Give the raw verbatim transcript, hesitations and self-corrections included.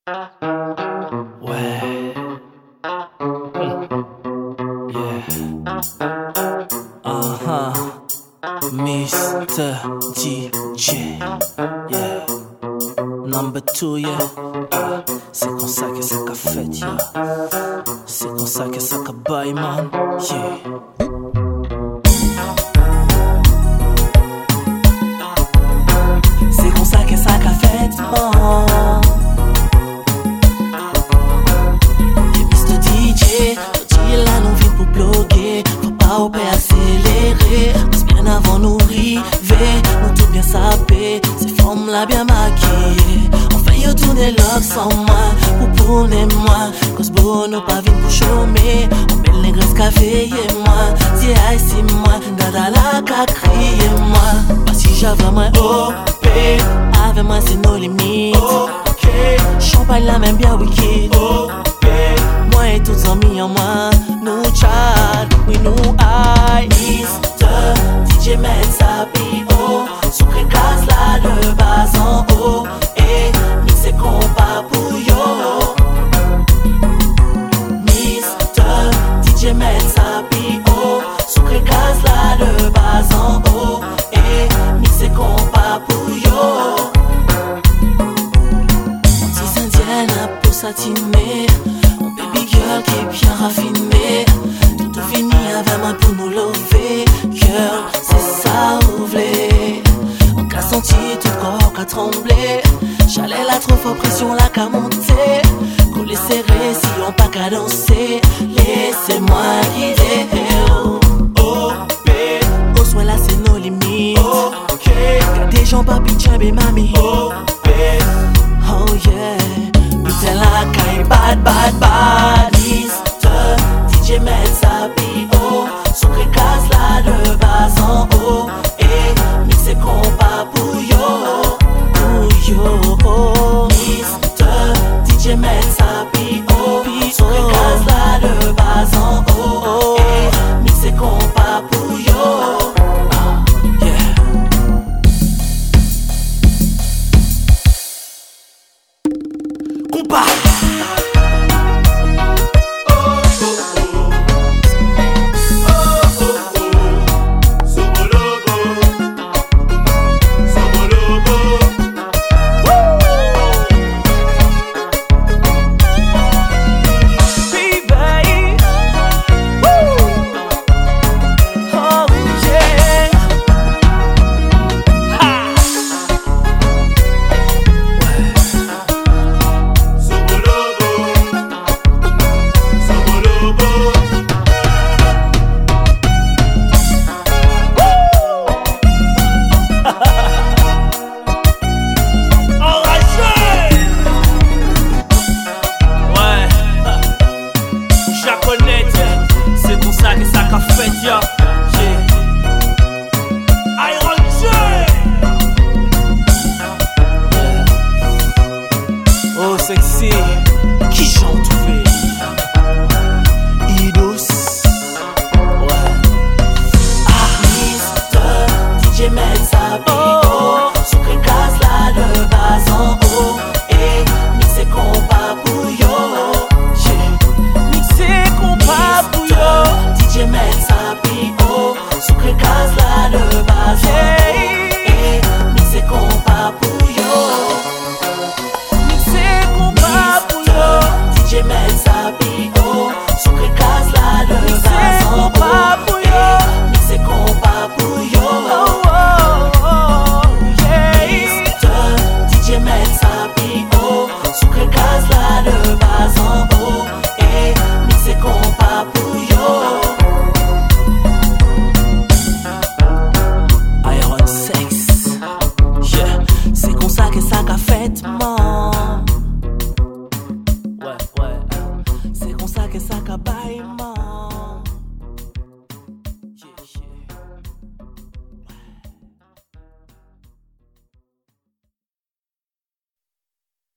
Ouais. Mm. Yeah. Uh-huh. mister D J. Yeah. Number two, yeah. Yeah. C'est comme ça que ça qu'a fait, yeah. C'est comme ça que ça qu'a bail, man. Yeah. C'est comme ça que ça qu'a fait, man. Yeah, mister D J, tu là, nous vient pour bloguer. Faut pas au père accélérer. Parce bien avant nous river, nous tout bien sapé. Ces formes là bien maquillées. Yo tourne l'oc sans moi, pour pourner moi. Cause bon nous pas vite pour chômer. On belle les grosses café et moi. Si aïe si moi, gada la ka crier moi. Pas si j'avais moi O P. Avec moi c'est nos limites. Ok. Champagne la même bien wicked. O P. Moi et tous amis en moi. Nous chat, oui nous aïe. mister D J met sa P O. Sucré casse là de bas en haut. Et c'est compas pour yo. mister D J met sa P O. Sucré casse là de bas en haut. Et mixé compas pour yo. Petite indienne à peau satinée. Mon baby girl qui est bien raffiné. Tout tout fini avec moi pour nous lever. Girl, c'est ça ou v'lez. On qu'a senti tout corps qu'a tremblé. J'allais la trop fort, pression la qu'a monté. Collé serré, si on pas qu'à danser. Laissez-moi guider. Oh, oh, P. Au soin là c'est nos limites. Oh, ok. Qu'a des gens pas pitchin, bé mami. Oh, P. Oh yeah. Putain la caille bad, bad, bad. mister D J met sa P O. Sucré casse là de bas en haut. Et mixé compas pour yo. Yo, oh. mister D J met sa P O. Sucré casse là de bas en haut. Et mixé compas pour yo. Ah, yeah. Compas. Yeah. Iron J. Yeah. Oh sexy, qui chante trouvé. Idos. Ouais. Ah, mister D J met sa P O. Sucré casse là de bas en haut. Et mixé compas pour yo. Yeah. Mixé compas pour yo. D J met sa P O. Sucré casse là de bas en haut. Et mixé compas pour yo. Mixé compas pour yo. D J met sa P O. Sucré casse là de bas en haut. Et mixé compas pour yo. mister D J met sa P O. Sucré casse là de bas en haut. Et mixé compas pour yo. Ouais, ouais, c'est comme ça que ça qu'a bail, man.